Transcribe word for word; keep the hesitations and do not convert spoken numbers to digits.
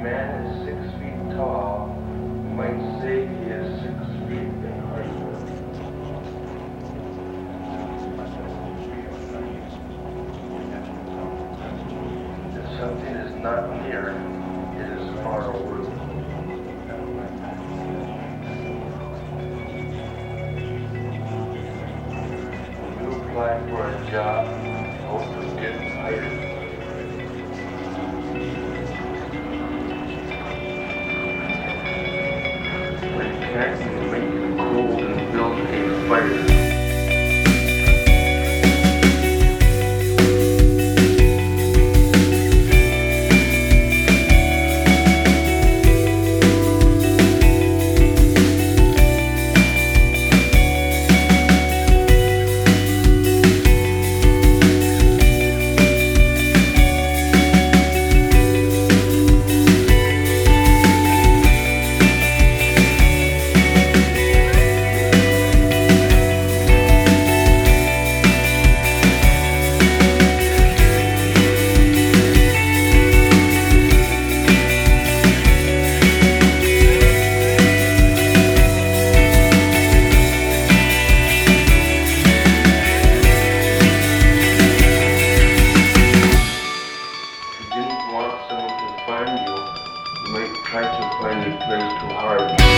man is six feet tall, you might say he is six feet in height. If something is not near, it is far away. When you apply for a job, hope to get hired. Cat can make you cold and build a fire. Find you, you might try to find a place to hide.